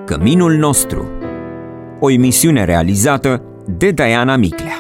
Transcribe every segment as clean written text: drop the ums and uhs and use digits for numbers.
Căminul nostru. O emisiune realizată de Diana Miclea.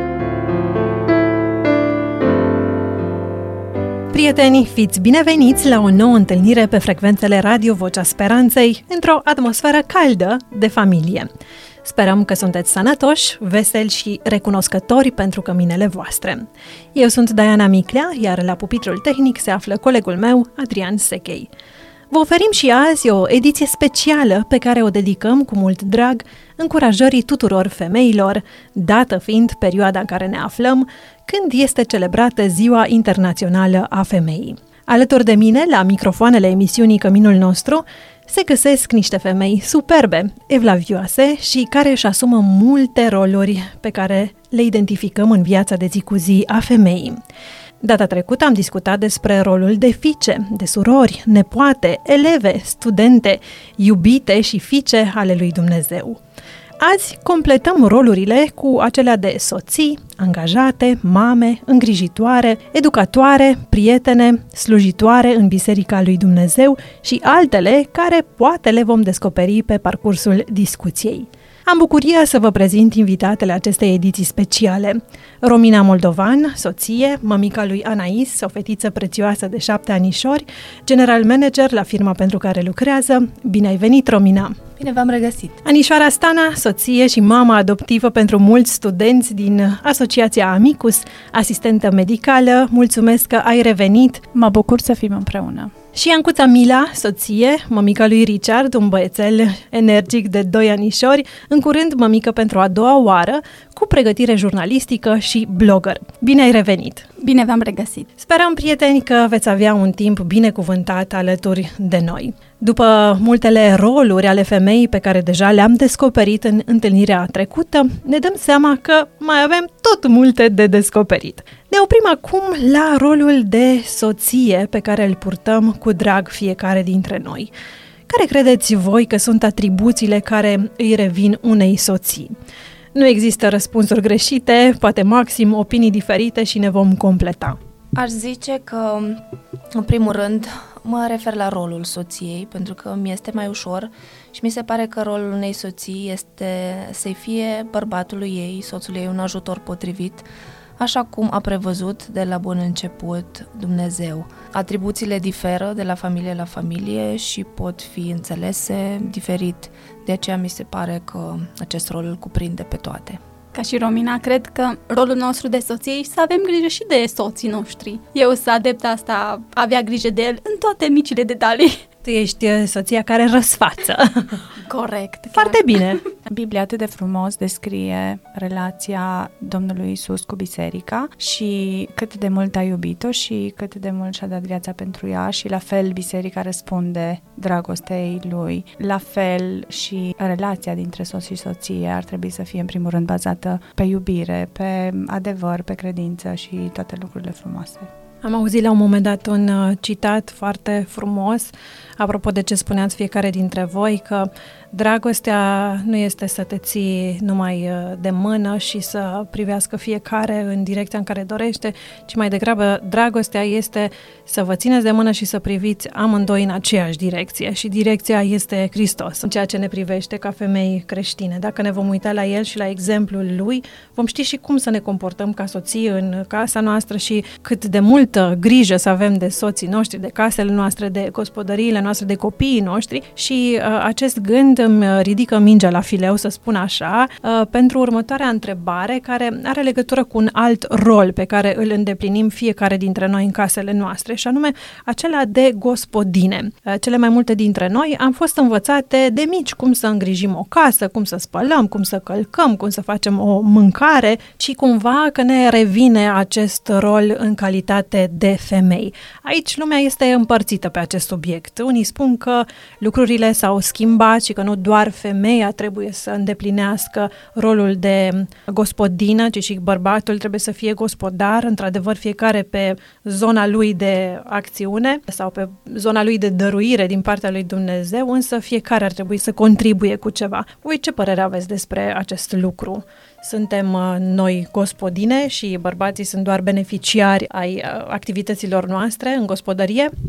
Prieteni, fiți bineveniți la o nouă întâlnire pe frecvențele Radio Vocea Speranței, într-o atmosferă caldă de familie. Sperăm că sunteți sănătoși, veseli și recunoscători pentru căminele voastre. Eu sunt Diana Miclea, iar la pupitrul tehnic se află colegul meu, Adrian Sechei. Vă oferim și azi o ediție specială pe care o dedicăm cu mult drag încurajării tuturor femeilor, dată fiind perioada în care ne aflăm, când este celebrată Ziua Internațională a Femeii. Alături de mine, la microfoanele emisiunii Căminul nostru, se găsesc niște femei superbe, evlavioase și care își asumă multe roluri pe care le identificăm în viața de zi cu zi a femeii. Data trecută am discutat despre rolul de fiice, de surori, nepoate, eleve, studente, iubite și fiice ale lui Dumnezeu. Azi completăm rolurile cu acelea de soții, angajate, mame, îngrijitoare, educatoare, prietene, slujitoare în Biserica lui Dumnezeu și altele care poate le vom descoperi pe parcursul discuției. Am bucuria să vă prezint invitatele acestei ediții speciale. Romina Moldovan, soție, mămica lui Anais, o fetiță prețioasă de 7 anișori, general manager la firma pentru care lucrează. Bine ai venit, Romina! Bine v-am regăsit! Anișoara Stana, soție și mama adoptivă pentru mulți studenți din Asociația Amicus, asistentă medicală, mulțumesc că ai revenit! Mă bucur să fim împreună! Și Ancuța Mila, soție, mămica lui Richard, un băiețel energic de 2 anișori, în curând mămică pentru a doua oară, cu pregătire jurnalistică și blogger. Bine ai revenit! Bine v-am regăsit! Sperăm, prieteni, că veți avea un timp binecuvântat alături de noi. După multele roluri ale femeii pe care deja le-am descoperit în întâlnirea trecută, ne dăm seama că mai avem tot multe de descoperit. Ne oprim acum la rolul de soție pe care îl purtăm cu drag fiecare dintre noi. Care credeți voi că sunt atribuțiile care îi revin unei soții? Nu există răspunsuri greșite, poate maxim opinii diferite și ne vom completa. Aș zice că, în primul rând, mă refer la rolul soției, pentru că mi este mai ușor și mi se pare că rolul unei soții este să-i fie bărbatului ei, soțul ei, un ajutor potrivit, așa cum a prevăzut de la bun început Dumnezeu. Atribuțiile diferă de la familie la familie și pot fi înțelese diferit, de aceea mi se pare că acest rol îl cuprinde pe toate. Ca și Romina, cred că rolul nostru de soție e să avem grijă și de soții noștri. Eu sunt adeptă asta, avea grijă de el în toate micile detalii. Tu ești soția care răsfață. Corect. Foarte bine. Biblia atât de frumos descrie relația Domnului Iisus cu biserica și cât de mult a iubit-o și cât de mult și-a dat viața pentru ea și la fel biserica răspunde dragostei lui. La fel și relația dintre soț și soție ar trebui să fie în primul rând bazată pe iubire, pe adevăr, pe credință și toate lucrurile frumoase. Am auzit la un moment dat un citat foarte frumos, apropo de ce spuneați fiecare dintre voi, că dragostea nu este să te ții numai de mână și să privească fiecare în direcția în care dorește, ci mai degrabă dragostea este să vă țineți de mână și să priviți amândoi în aceeași direcție și direcția este Hristos, în ceea ce ne privește ca femei creștine. Dacă ne vom uita la El și la exemplul Lui, vom ști și cum să ne comportăm ca soții în casa noastră și cât de multă grijă să avem de soții noștri, de casele noastre, de gospodăriile noastre, de copiii noștri și acest gând îmi ridică mingea la fileu, să spun așa, pentru următoarea întrebare care are legătură cu un alt rol pe care îl îndeplinim fiecare dintre noi în casele noastre și anume acela de gospodine. Cele mai multe dintre noi am fost învățate de mici cum să îngrijim o casă, cum să spălăm, cum să călcăm, cum să facem o mâncare și cumva că ne revine acest rol în calitate de femei. Aici lumea este împărțită pe acest subiect. Unii spun că lucrurile s-au schimbat și că nu doar femeia trebuie să îndeplinească rolul de gospodină, ci și bărbatul trebuie să fie gospodar, într-adevăr fiecare pe zona lui de acțiune sau pe zona lui de dăruire din partea lui Dumnezeu, însă fiecare ar trebui să contribuie cu ceva. Voi ce părere aveți despre acest lucru? Suntem noi gospodine și bărbații sunt doar beneficiari ai activităților noastre în gospodărie?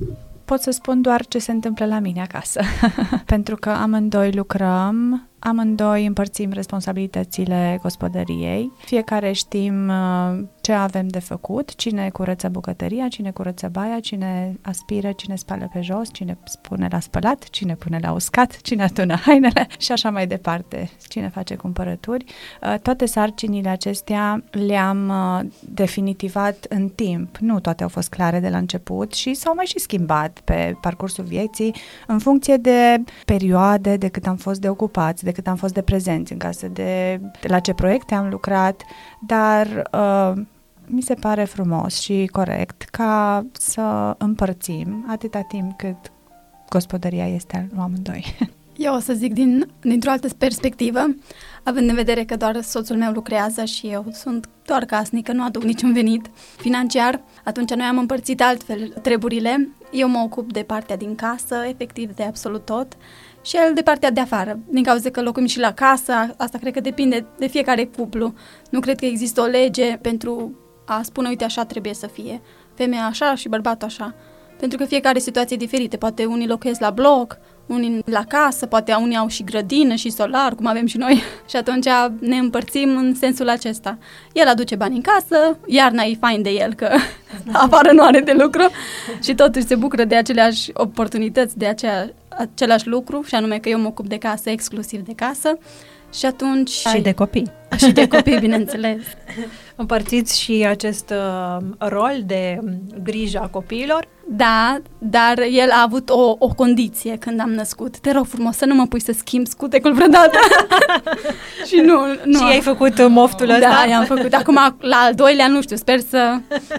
pot să spun doar ce se întâmplă la mine acasă. Pentru că amândoi lucrăm, amândoi împărțim responsabilitățile gospodăriei, fiecare știm ce avem de făcut, cine curăță bucătăria, cine curăță baia, cine aspiră, cine spală pe jos, cine pune la spălat, cine pune la uscat, cine adună hainele și așa mai departe, cine face cumpărături. Toate sarcinile acestea le-am definitivat în timp, nu toate au fost clare de la început și s-au mai și schimbat pe parcursul vieții în funcție de perioade, de cât am fost de ocupați, de cât am fost de prezenți în casă, de la ce proiecte am lucrat, dar mi se pare frumos și corect ca să împărțim atâta timp cât gospodăria este al amândoi. Eu o să zic dintr-o altă perspectivă, având în vedere că doar soțul meu lucrează și eu sunt doar casnică, nu aduc niciun venit financiar, atunci noi am împărțit altfel treburile. Eu mă ocup de partea din casă, efectiv de absolut tot, și el de partea de afară. Din cauza că locuim și la casă, asta cred că depinde de fiecare cuplu. Nu cred că există o lege pentru a spune, uite, așa trebuie să fie. Femeia așa și bărbatul așa. Pentru că fiecare situație e diferită. Poate unii locuiesc la bloc, unii la casă, poate unii au și grădină și solar, cum avem și noi. Și atunci ne împărțim în sensul acesta. El aduce bani în casă, iarna e fain de el, că afară nu are de lucru și totuși se bucură de aceleași oportunități, de același lucru, și anume că eu mă ocup de casă, exclusiv de casă. Și atunci... Și de copii. Și de copii, bineînțeles. Împărțiți și acest rol de grijă a copiilor? Da, dar el a avut o condiție când am născut. Te rog frumos să nu mă pui să schimb scutecul vreodată. Și nu. Și ai făcut moftul ăsta? Da, i-am făcut. Acum, la al doilea, nu știu, sper să...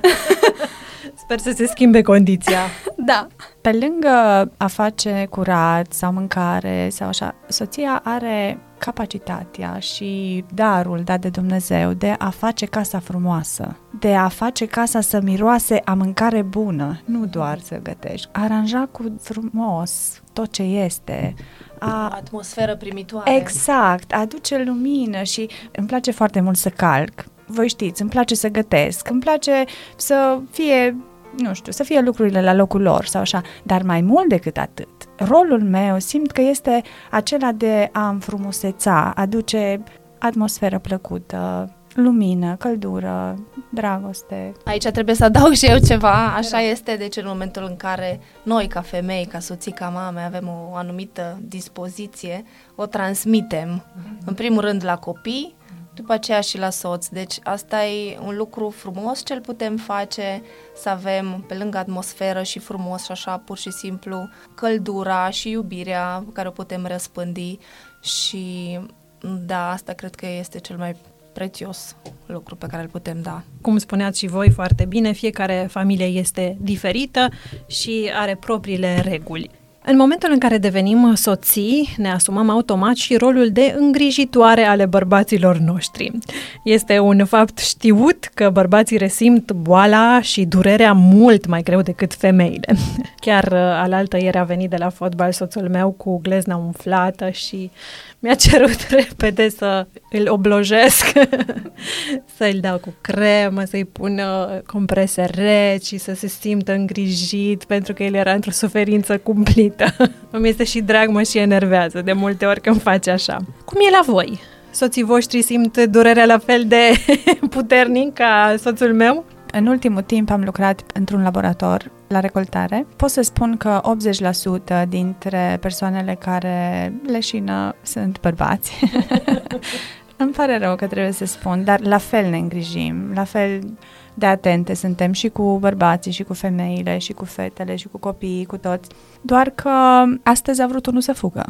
Sper să se schimbe condiția. Da. Pe lângă a face curat sau mâncare sau așa, soția are capacitatea și darul dat de Dumnezeu de a face casa frumoasă, de a face casa să miroase a mâncare bună, nu doar să gătești. Aranja cu frumos tot ce este. Atmosferă primitoare. Exact, aduce lumină și îmi place foarte mult să calc. Voi știți, îmi place să gătesc, îmi place să fie, nu știu, să fie lucrurile la locul lor sau așa, dar mai mult decât atât, rolul meu simt că este acela de a înfrumuseța, aduce atmosferă plăcută, lumină, căldură, dragoste. Aici trebuie să adaug și eu ceva, așa este, deci în momentul în care noi ca femei, ca soții, ca mame avem o anumită dispoziție, o transmitem, în primul rând la copii, după aceea și la soț. Deci asta e un lucru frumos ce-l putem face, să avem pe lângă atmosferă și frumos și așa pur și simplu căldura și iubirea care o putem răspândi și da, asta cred că este cel mai prețios lucru pe care îl putem da. Cum spuneați și voi foarte bine, fiecare familie este diferită și are propriile reguli. În momentul în care devenim soții, ne asumăm automat și rolul de îngrijitoare ale bărbaților noștri. Este un fapt știut că bărbații resimt boala și durerea mult mai greu decât femeile. Chiar alaltăieri a venit de la fotbal soțul meu cu glezna umflată și mi-a cerut repede să îl oblojesc, să-l dau cu cremă, să-i pun comprese reci și să se simtă îngrijit, pentru că el era într-o suferință cumplită. Îmi este și drag, mă și enervează de multe ori când face așa. Cum e la voi? Soții voștri simt durerea la fel de puternic ca soțul meu? În ultimul timp am lucrat într-un laborator la recoltare. Pot să spun că 80% dintre persoanele care leșină sunt bărbați. Îmi pare rău că trebuie să spun, dar la fel ne îngrijim, la fel de atente suntem și cu bărbații, și cu femeile, și cu fetele, și cu copiii, cu toți. Doar că astăzi a vrut unul să fugă.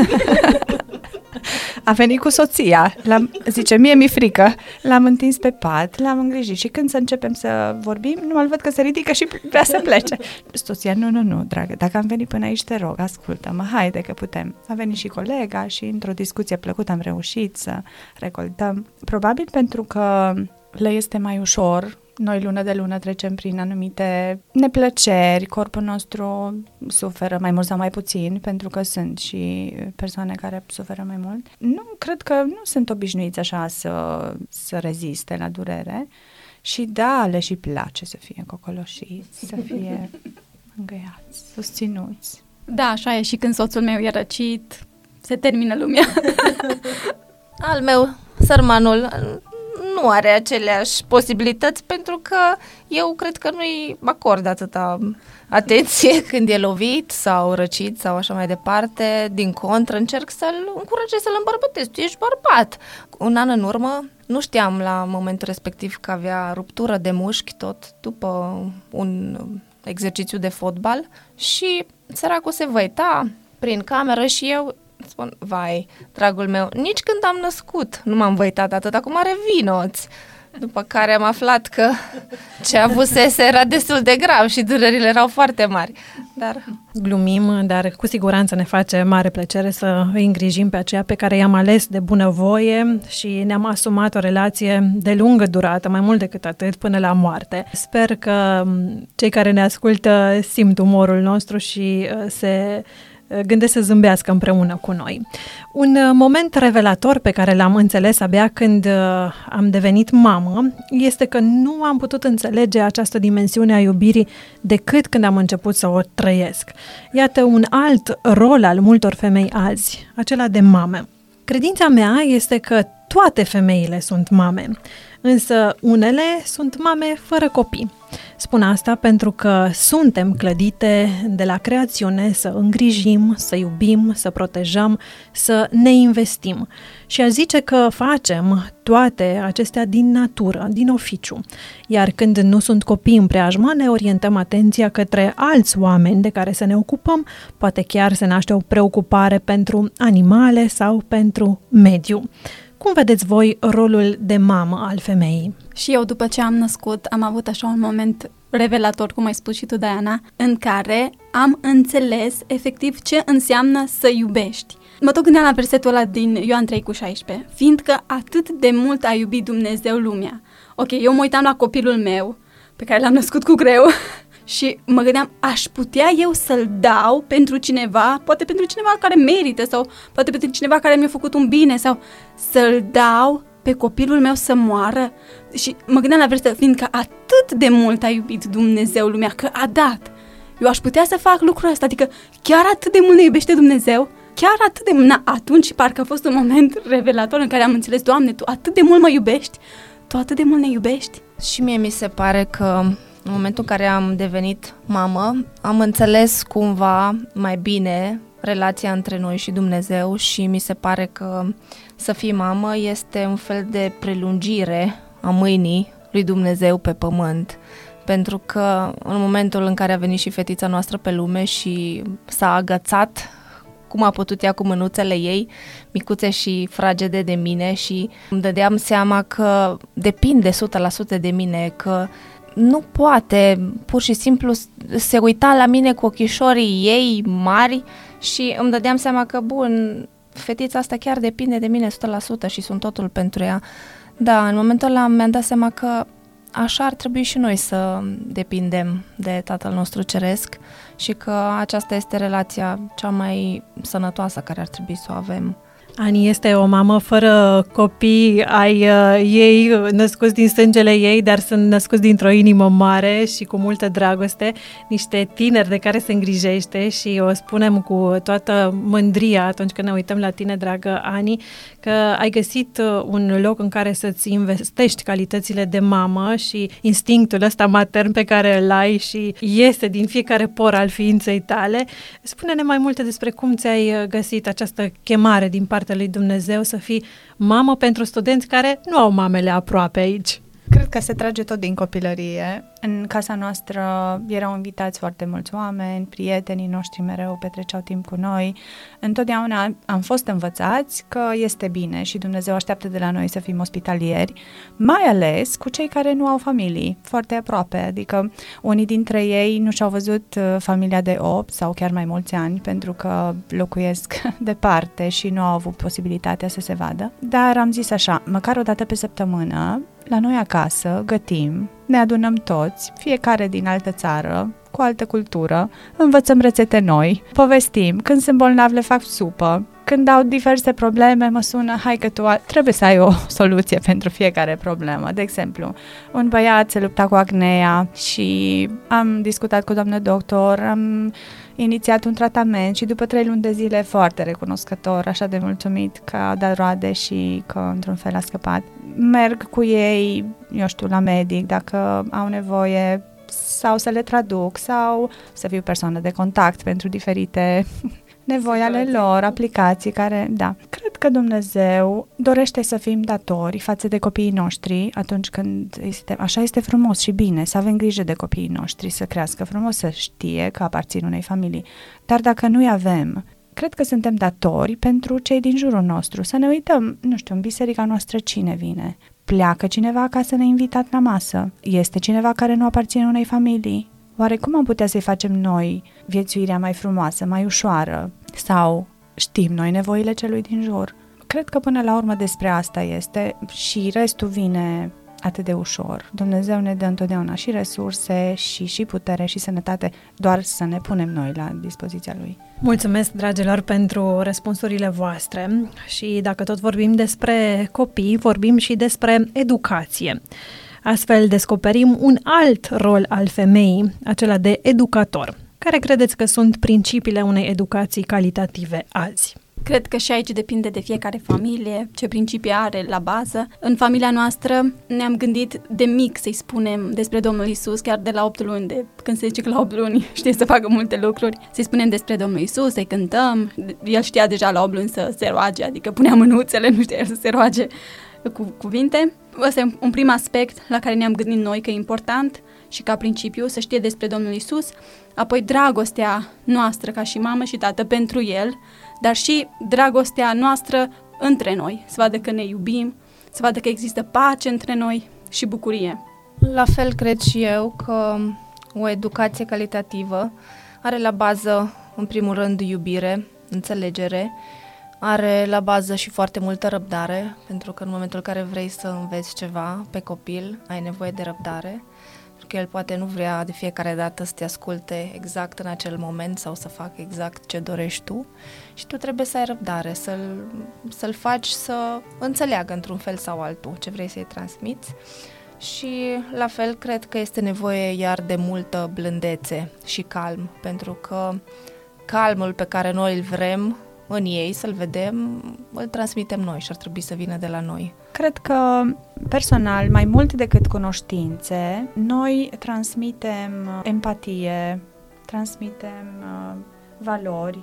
A venit cu soția, zice, mie mi-e frică, l-am întins pe pat, l-am îngrijit și când să începem să vorbim, nu-l văd că se ridică și vrea să plece. Soția, nu, dragă, dacă am venit până aici, te rog, ascultă-mă, haide că putem. A venit și colega și într-o discuție plăcută am reușit să recoltăm. Probabil pentru că le este mai ușor. Noi lună de lună trecem prin anumite neplăceri, corpul nostru suferă mai mult sau mai puțin, pentru că sunt și persoane care suferă mai mult. Nu, cred că nu sunt obișnuiți așa să reziste la durere și da, le și place să fie cocoloșiți, să fie îngăiați, susținuți. Da, așa e, și când soțul meu e răcit, se termină lumea. Al meu, sărmanul, nu are aceleași posibilități pentru că eu cred că nu-i acord atâta atenție când e lovit sau răcit sau așa mai departe. Din contră, încerc să-l încurajez, să-l îmbărbătez. Tu ești bărbat. Un an în urmă, nu știam la momentul respectiv că avea ruptură de mușchi tot după un exercițiu de fotbal și săracul se văita prin cameră și eu spun, vai, dragul meu, nici când am născut nu m-am văitat atât, acum revinoți. După care am aflat că ce avusese era destul de grav și durerile erau foarte mari. Dar glumim, dar cu siguranță ne face mare plăcere să îi îngrijim pe aceea pe care i-am ales de bunăvoie și ne-am asumat o relație de lungă durată, mai mult decât atât, până la moarte. Sper că cei care ne ascultă simt umorul nostru și se gândesc să zâmbească împreună cu noi. Un moment revelator pe care l-am înțeles abia când am devenit mamă este că nu am putut înțelege această dimensiune a iubirii decât când am început să o trăiesc. Iată un alt rol al multor femei azi, acela de mame. Credința mea este că toate femeile sunt mame, însă unele sunt mame fără copii. Spun asta pentru că suntem clădite de la creațiune să îngrijim, să iubim, să protejăm, să ne investim. Și aș zice că facem toate acestea din natură, din oficiu. Iar când nu sunt copii în preajmă, ne orientăm atenția către alți oameni de care să ne ocupăm, poate chiar se naște o preocupare pentru animale sau pentru mediu. Cum vedeți voi rolul de mamă al femeii? Și eu, după ce am născut, am avut așa un moment revelator, cum ai spus și tu, Diana, în care am înțeles efectiv ce înseamnă să iubești. Mă tot gândeam la versetul ăla din Ioan 3:16, fiindcă atât de mult a iubit Dumnezeu lumea. Ok, eu mă uitam la copilul meu, pe care l-am născut cu greu, și mă gândeam, aș putea eu să-l dau pentru cineva, poate pentru cineva care merită sau poate pentru cineva care mi-a făcut un bine sau să-l dau pe copilul meu să moară? Și mă gândeam la versetul, fiindcă atât de mult a iubit Dumnezeu lumea, că a dat. Eu aș putea să fac lucrul ăsta, adică chiar atât de mult ne iubește Dumnezeu, chiar atât de mult, atunci parcă a fost un moment revelator în care am înțeles, Doamne, Tu atât de mult mă iubești, Tu atât de mult ne iubești. și mie mi se pare că în momentul în care am devenit mamă, am înțeles cumva mai bine relația între noi și Dumnezeu și mi se pare că să fii mamă este un fel de prelungire a mâinii lui Dumnezeu pe pământ. Pentru că în momentul în care a venit și fetița noastră pe lume și s-a agățat cum a putut ea cu mânuțele ei, micuțe și fragede de mine, și îmi dădeam seama că depinde 100% de mine, că nu poate, pur și simplu se uita la mine cu ochișorii ei mari și îmi dădeam seama că, bun, fetița asta chiar depinde de mine 100% și sunt totul pentru ea. Da, în momentul ăla mi-am dat seama că așa ar trebui și noi să depindem de Tatăl nostru Ceresc și că aceasta este relația cea mai sănătoasă care ar trebui să o avem. Ani este o mamă fără copii ai ei, născuți din sângele ei, dar sunt născuți dintr-o inimă mare și cu multă dragoste, niște tineri de care se îngrijește și o spunem cu toată mândria atunci când ne uităm la tine, dragă Ani, că ai găsit un loc în care să-ți investești calitățile de mamă și instinctul ăsta matern pe care îl ai și iese din fiecare por al ființei tale. Spune-ne mai multe despre cum ți-ai găsit această chemare din partea lui Dumnezeu să fii mamă pentru studenți care nu au mamele aproape aici. Cred că se trage tot din copilărie. În casa noastră erau invitați foarte mulți oameni, prietenii noștri mereu petreceau timp cu noi. Întotdeauna am fost învățați că este bine și Dumnezeu așteaptă de la noi să fim ospitalieri, mai ales cu cei care nu au familii foarte aproape, adică unii dintre ei nu și-au văzut familia de 8 sau chiar mai mulți ani pentru că locuiesc departe și nu au avut posibilitatea să se vadă. Dar am zis așa, măcar o dată pe săptămână, la noi acasă, gătim, ne adunăm toți, fiecare din altă țară, cu altă cultură, învățăm rețete noi, povestim, când sunt bolnavi le fac supă, când au diverse probleme, mă sună, hai că tu trebuie să ai o soluție pentru fiecare problemă. De exemplu, un băiat se lupta cu acnea și am discutat cu doamnă doctor, am inițiat un tratament și după 3 luni de zile, foarte recunoscător, așa de mulțumit că a dat roade și că într-un fel a scăpat. Merg cu ei, eu știu, la medic dacă au nevoie, sau să le traduc, sau să fiu persoană de contact pentru diferite nevoi ale lor, aplicații care, da. Cred că Dumnezeu dorește să fim datori față de copiii noștri atunci când așa este frumos și bine, să avem grijă de copiii noștri, să crească frumos, să știe că aparțin unei familii. Dar dacă nu-i avem, cred că suntem datori pentru cei din jurul nostru, să ne uităm, nu știu, în biserica noastră cine vine. Pleacă cineva acasă neinvitat la masă? Este cineva care nu aparține unei familii? Oare cum am putea să-i facem noi viețuirea mai frumoasă, mai ușoară? Sau știm noi nevoile celui din jur? Cred că până la urmă despre asta este și restul vine atât de ușor. Dumnezeu ne dă întotdeauna și resurse și putere și sănătate, doar să ne punem noi la dispoziția Lui. Mulțumesc, dragilor, pentru răspunsurile voastre și dacă tot vorbim despre copii, vorbim și despre educație. Astfel descoperim un alt rol al femeii, acela de educator. Care credeți că sunt principiile unei educații calitative azi? Cred că și aici depinde de fiecare familie, ce principii are la bază. În familia noastră ne-am gândit de mic să-i spunem despre Domnul Iisus, chiar de la 8 luni, când se zice că la 8 luni știe să facă multe lucruri, să-i spunem despre Domnul Iisus, să-i cântăm. El știa deja la 8 luni să se roage, adică punea mânuțele, nu știa să se roage cu cuvinte. Ăsta e un prim aspect la care ne-am gândit noi că e important și ca principiu să știe despre Domnul Iisus, apoi dragostea noastră ca și mamă și tată pentru El, dar și dragostea noastră între noi, să vadă că ne iubim, să vadă că există pace între noi și bucurie. La fel cred și eu că o educație calitativă are la bază, în primul rând, iubire, înțelegere, are la bază și foarte multă răbdare, pentru că în momentul în care vrei să înveți ceva pe copil, ai nevoie de răbdare, pentru că el poate nu vrea de fiecare dată să te asculte exact în acel moment sau să facă exact ce dorești tu și tu trebuie să ai răbdare, să-l faci să înțeleagă într-un fel sau altul ce vrei să-i transmiți. Și la fel cred că este nevoie iar de multă blândețe și calm, pentru că calmul pe care noi îl vrem în ei, să-l vedem, îl transmitem noi și ar trebui să vină de la noi. Cred că, personal, mai mult decât cunoștințe, noi transmitem empatie, transmitem valori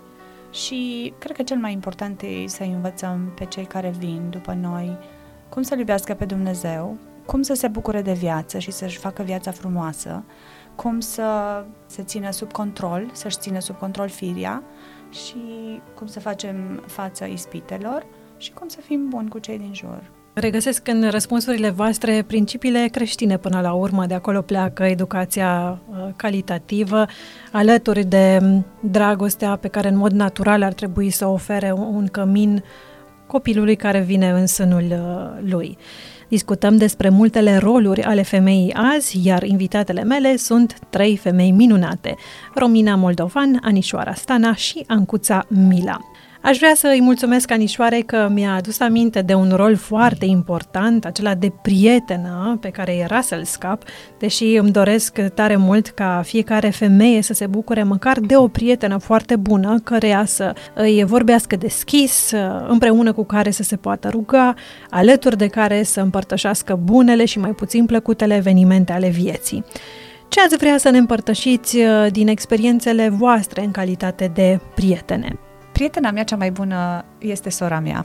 și cred că cel mai important e să învățăm pe cei care vin după noi cum să-L iubească pe Dumnezeu, cum să se bucure de viață și să-și facă viața frumoasă, cum să se țină sub control, să-și țină sub control firia și cum să facem față ispitelor și cum să fim buni cu cei din jur. Regăsesc în răspunsurile voastre principiile creștine până la urmă, de acolo pleacă educația calitativă, alături de dragostea pe care în mod natural ar trebui să ofere un cămin copilului care vine în sânul lui. Discutăm despre multele roluri ale femeii azi, iar invitatele mele sunt 3 femei minunate: Romina Moldovan, Anișoara Stana și Ancuța Mila. Aș vrea să îi mulțumesc Anișoarei că mi-a adus aminte de un rol foarte important, acela de prietenă pe care era să-l scap, deși îmi doresc tare mult ca fiecare femeie să se bucure măcar de o prietenă foarte bună, căreia să îi vorbească deschis, împreună cu care să se poată ruga, alături de care să împărtășească bunele și mai puțin plăcutele evenimente ale vieții. Ce ați vrea să ne împărtășiți din experiențele voastre în calitate de prietene? Prietena mea cea mai bună este sora mea,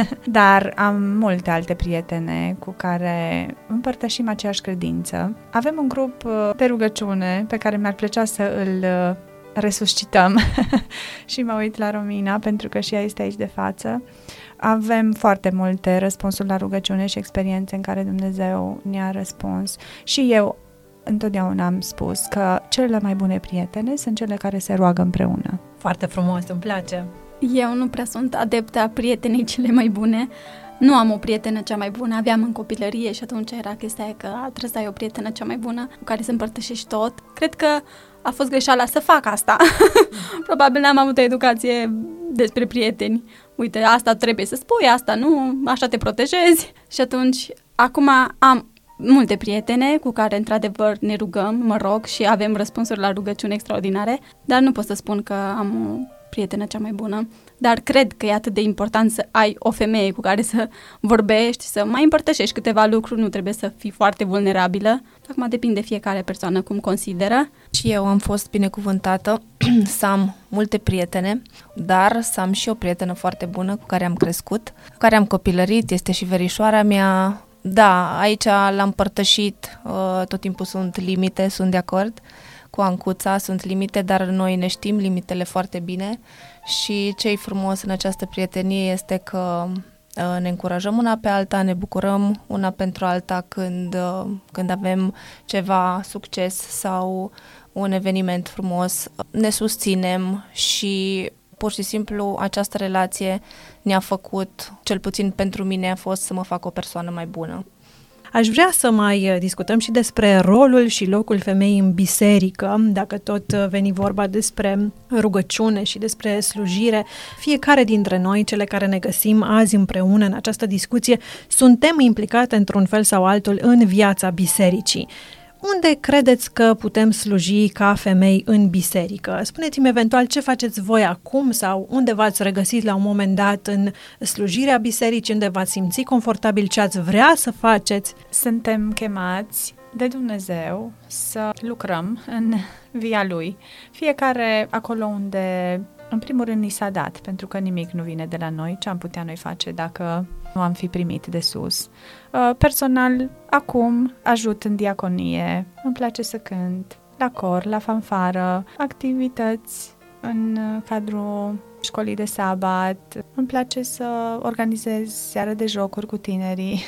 dar am multe alte prietene cu care împărtășim aceeași credință. Avem un grup de rugăciune pe care mi-ar plăcea să îl resuscităm și mă uit la Romina pentru că și ea este aici de față. Avem foarte multe răspunsuri la rugăciune și experiențe în care Dumnezeu ne-a răspuns și eu întotdeauna am spus că cele mai bune prietene sunt cele care se roagă împreună. Foarte frumos, îmi place. Eu nu prea sunt adeptă a prietenei cele mai bune. Nu am o prietenă cea mai bună, aveam în copilărie și atunci era chestia aia că trebuie să ai o prietenă cea mai bună cu care să împărtășești tot. Cred că a fost greșeala să fac asta. Probabil n-am avut o educație despre prieteni. Uite, asta trebuie să spui, asta nu, așa te protejezi. Și atunci, acum am multe prietene cu care, într-adevăr, ne rugăm, mă rog, și avem răspunsuri la rugăciuni extraordinare, dar nu pot să spun că am o prietenă cea mai bună. Dar cred că e atât de important să ai o femeie cu care să vorbești, să mai împărtășești câteva lucruri, nu trebuie să fii foarte vulnerabilă. Acum depinde fiecare persoană cum consideră. Și eu am fost binecuvântată să am multe prietene, dar să am și o prietenă foarte bună cu care am crescut, cu care am copilărit, este și verișoara mea. Da, aici l-am împărtășit, tot timpul sunt limite, sunt de acord cu Ancuța, sunt limite, dar noi ne știm limitele foarte bine și ce-i frumos în această prietenie este că ne încurajăm una pe alta, ne bucurăm una pentru alta când avem ceva succes sau un eveniment frumos, ne susținem și pur și simplu această relație ne-a făcut, cel puțin pentru mine a fost să mă fac o persoană mai bună. Aș vrea să mai discutăm și despre rolul și locul femeii în biserică, dacă tot veni vorba despre rugăciune și despre slujire. Fiecare dintre noi, cele care ne găsim azi împreună în această discuție, suntem implicate într-un fel sau altul în viața bisericii. Unde credeți că putem sluji ca femei în biserică? Spuneți-mi eventual ce faceți voi acum sau unde v-ați regăsit la un moment dat în slujirea bisericii, unde v-ați simțit confortabil, ce ați vrea să faceți? Suntem chemați de Dumnezeu să lucrăm în via Lui. Fiecare acolo unde, în primul rând, ni s-a dat, pentru că nimic nu vine de la noi, ce am putea noi face dacă nu am fi primit de sus. Personal, acum ajut în diaconie, îmi place să cânt, la cor, la fanfară, activități în cadrul școlii de sabat, îmi place să organizez seară de jocuri cu tinerii.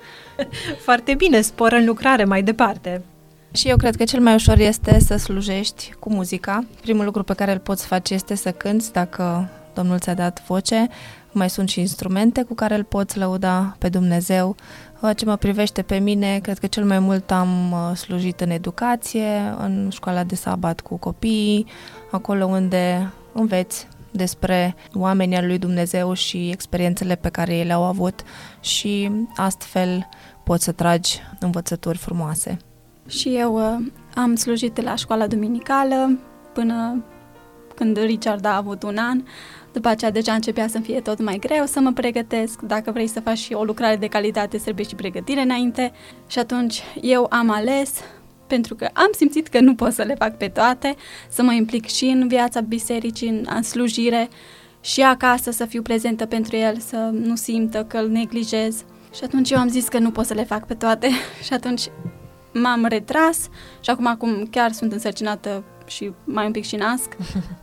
Foarte bine, spor în lucrare mai departe. Și eu cred că cel mai ușor este să slujești cu muzica. Primul lucru pe care îl poți face este să cânți dacă Domnul ți-a dat voce. Mai sunt și instrumente cu care îl poți lăuda pe Dumnezeu. Ce mă privește pe mine, cred că cel mai mult am slujit în educație, în școala de sabat cu copiii, acolo unde înveți despre oamenii al lui Dumnezeu și experiențele pe care ei le-au avut și astfel poți să tragi învățături frumoase. Și eu am slujit la școala duminicală până când Richard a avut 1 an. După aceea deja începea să-mi fie tot mai greu să mă pregătesc. Dacă vrei să faci și o lucrare de calitate, trebuie și pregătire înainte. Și atunci eu am ales, pentru că am simțit că nu pot să le fac pe toate, să mă implic și în viața bisericii, în slujire, și acasă să fiu prezentă pentru el, să nu simtă că îl neglijez. Și atunci eu am zis că nu pot să le fac pe toate și atunci m-am retras și acum chiar sunt însărcinată și mai un pic și nasc.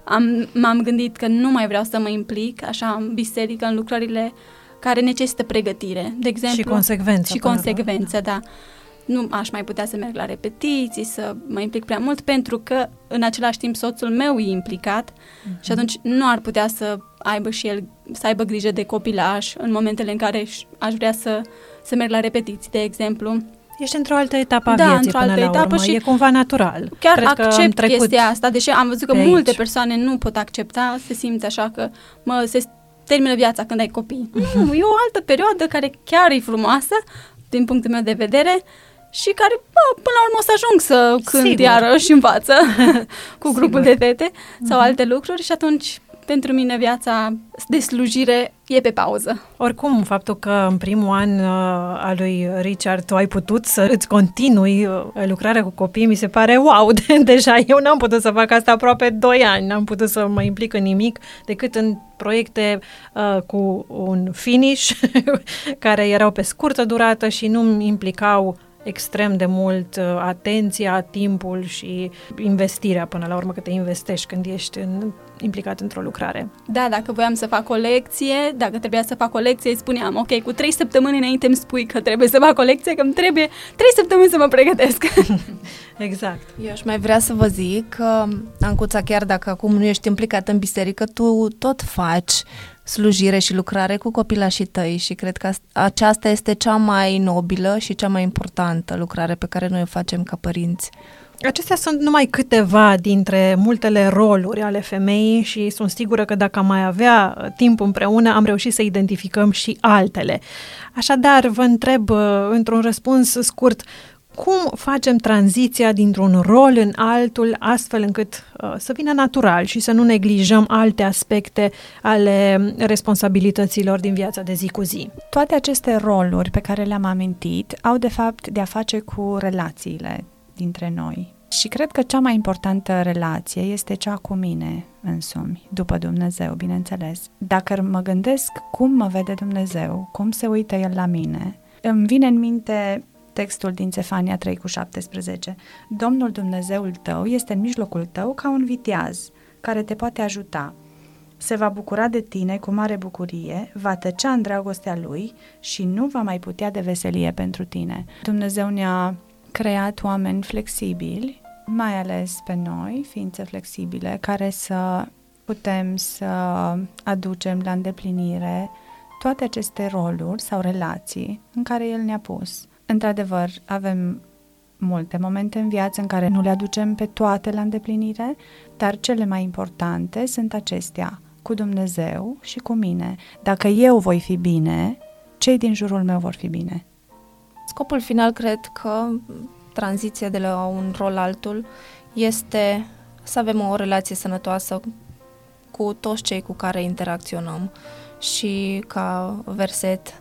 M-am gândit că nu mai vreau să mă implic așa în biserică, în lucrările care necesită pregătire, de exemplu. Și consecvență. Și consecvență, da. Nu aș mai putea să merg la repetiții, să mă implic prea mult, pentru că în același timp soțul meu e implicat și atunci nu ar putea să aibă și el, să aibă grijă de copilaș în momentele în care aș vrea să merg la repetiții, de exemplu. Ești într-o altă etapă a vieții într-o altă până la etapă urmă, și e cumva natural. Chiar Cred accept chestia asta, deși am văzut că multe aici. persoane nu pot accepta, se simte așa că se termină viața când ai copii. Nu, e o altă perioadă care chiar e frumoasă, din punctul meu de vedere, și care, până la urmă o să ajung să cânt iarăși în față cu grupul de fete sau alte lucruri și atunci pentru mine viața de slujire e pe pauză. Oricum, faptul că în primul an al lui Richard tu ai putut să îți continui lucrarea cu copii, mi se pare wow, deja eu n-am putut să fac asta aproape 2 ani, n-am putut să mă implic în nimic decât în proiecte cu un finish care erau pe scurtă durată și nu-mi implicau extrem de mult atenția, timpul și investirea până la urmă, că te investești când ești implicat într-o lucrare. Da, dacă voiam să fac o lecție, dacă trebuia să fac o lecție, îi spuneam, ok, cu 3 săptămâni înainte îmi spui că trebuie să fac o lecție, că îmi trebuie 3 săptămâni să mă pregătesc. Exact. Eu aș mai vrea să vă zic că, Ancuța, chiar dacă acum nu ești implicat în biserică, tu tot faci slujire și lucrare cu copilașii tăi și cred că aceasta este cea mai nobilă și cea mai importantă lucrare pe care noi o facem ca părinți Acestea sunt numai câteva dintre multele roluri ale femeii și sunt sigură că dacă am mai avea timp împreună, am reușit să identificăm și altele. Așadar, vă întreb într-un răspuns scurt, cum facem tranziția dintr-un rol în altul astfel încât să vină natural și să nu neglijăm alte aspecte ale responsabilităților din viața de zi cu zi? Toate aceste roluri pe care le-am amintit au de fapt de a face cu relațiile dintre noi. Și cred că cea mai importantă relație este cea cu mine însumi, după Dumnezeu, bineînțeles. Dacă mă gândesc cum mă vede Dumnezeu, cum se uită El la mine, îmi vine în minte textul din Zefania 3:17. Domnul Dumnezeul tău este în mijlocul tău ca un viteaz care te poate ajuta. Se va bucura de tine cu mare bucurie, va tăcea în dragostea Lui și nu va mai putea de veselie pentru tine. Dumnezeu ne-a creat oameni flexibili, mai ales pe noi, ființe flexibile, care să putem să aducem la îndeplinire toate aceste roluri sau relații în care El ne-a pus. Într-adevăr, avem multe momente în viață în care nu le aducem pe toate la îndeplinire, dar cele mai importante sunt acestea, cu Dumnezeu și cu mine. Dacă eu voi fi bine, cei din jurul meu vor fi bine. Scopul final, cred că tranziția de la un rol altul este să avem o relație sănătoasă cu toți cei cu care interacționăm și ca verset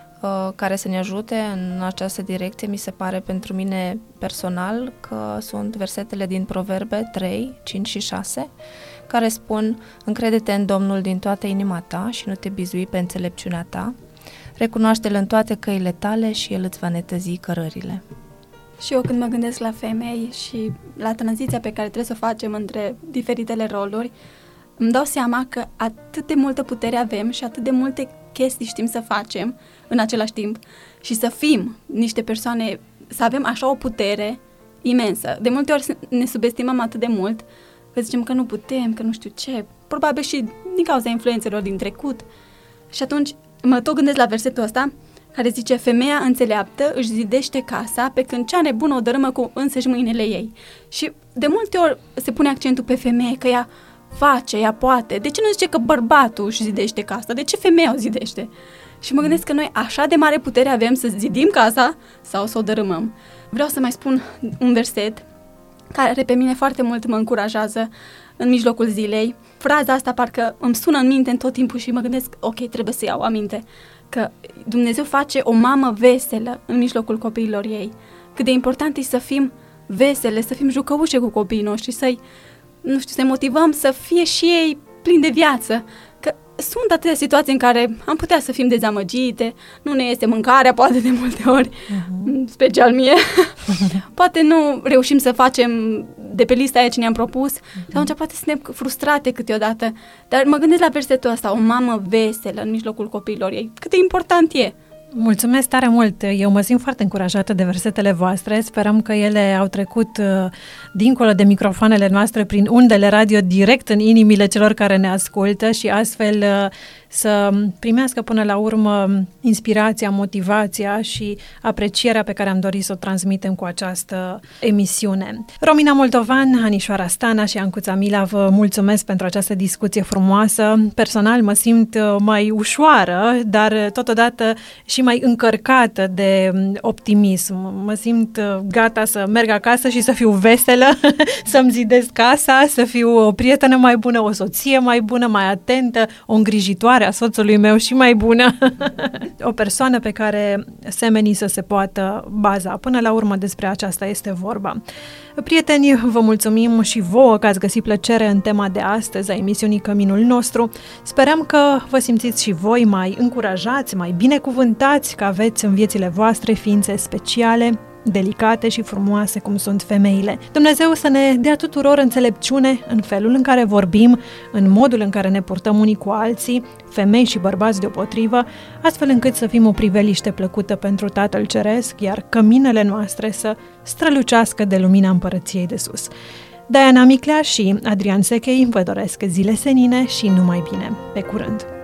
care să ne ajute în această direcție, mi se pare pentru mine personal că sunt versetele din Proverbe 3, 5 și 6, care spun: încrede-te în Domnul din toată inima ta și nu te bizui pe înțelepciunea ta, recunoaște-L în toate căile tale și El îți va netăzi cărările. Și eu când mă gândesc la femei și la tranziția pe care trebuie să o facem între diferitele roluri, îmi dau seama că atât de multă putere avem și atât de multe chestii știm să facem în același timp și să fim niște persoane, să avem așa o putere imensă. De multe ori ne subestimăm atât de mult că zicem că nu putem, că nu știu ce, probabil și din cauza influențelor din trecut. Și atunci mă tot gândesc la versetul ăsta care zice: femeia înțeleaptă își zidește casa, pe când cea nebună o dărâmă cu însăși mâinile ei. Și de multe ori se pune accentul pe femeie, că ea face, ea poate. De ce nu zice că bărbatul își zidește casa? De ce femeia o zidește? Și mă gândesc că noi așa de mare putere avem să zidim casa sau să o dărâmăm. Vreau să mai spun un verset care pe mine foarte mult mă încurajează în mijlocul zilei. Fraza asta parcă îmi sună în minte în tot timpul și mă gândesc, ok, trebuie să iau aminte, că Dumnezeu face o mamă veselă în mijlocul copiilor ei. Cât de important e să fim vesele, să fim jucăușe cu copiii noștri, să-i motivăm să fie și ei plini de viață. Că sunt atâtea situații în care am putea să fim dezamăgite, nu ne este mâncarea, poate de multe ori, special mie, poate nu reușim să facem de pe lista aia ce ne-am propus, și atunci poate suntem frustrate câteodată, dar mă gândesc la versetul ăsta, o mamă veselă în mijlocul copiilor ei, cât de important e. Mulțumesc tare mult! Eu mă simt foarte încurajată de versetele voastre. Sperăm că ele au trecut dincolo de microfoanele noastre, prin undele radio, direct în inimile celor care ne ascultă și astfel să primească până la urmă inspirația, motivația și aprecierea pe care am dorit să o transmitem cu această emisiune. Romina Moldovan, Anișoara Stana și Ancuța Mila, vă mulțumesc pentru această discuție frumoasă. Personal mă simt mai ușoară, dar totodată și mai încărcată de optimism. Mă simt gata să merg acasă și să fiu veselă, să-mi zidesc casa, să fiu o prietenă mai bună, o soție mai bună, mai atentă, o îngrijitoare a soțului meu și mai bună. O persoană pe care semenii să se poată baza. Până la urmă despre aceasta este vorba. Prieteni, vă mulțumim și vouă că ați găsit plăcere în tema de astăzi a emisiunii Căminul nostru. Sperăm că vă simțiți și voi mai încurajați, mai binecuvântați, că aveți în viețile voastre ființe speciale, delicate și frumoase cum sunt femeile. Dumnezeu să ne dea tuturor înțelepciune în felul în care vorbim, în modul în care ne purtăm unii cu alții, femei și bărbați deopotrivă, astfel încât să fim o priveliște plăcută pentru Tatăl Ceresc, iar căminele noastre să strălucească de lumina Împărăției de Sus. Diana Miclea și Adrian Sechei vă doresc zile senine și numai bine. Pe curând!